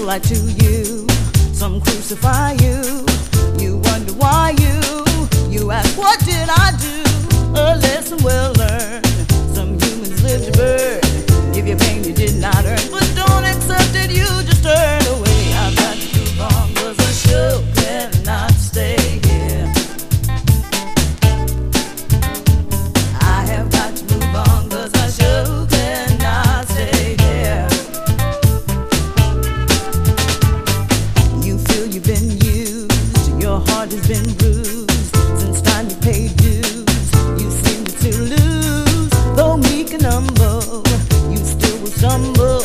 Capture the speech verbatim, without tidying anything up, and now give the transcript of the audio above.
lie to you, some crucify you. You wonder why you, you ask what did I do? A lesson well learned. Some humans live to burn, give you pain you did not earn. But don't accept it, you just turn away. I've got to move on, cause I sure cannot stay here. I have got to move on, cause I sure cannot stay here. You feel you've been used, your heart has been bruised. Since time you paid dues, you seem to lose. Though meek and humble, you still will stumble.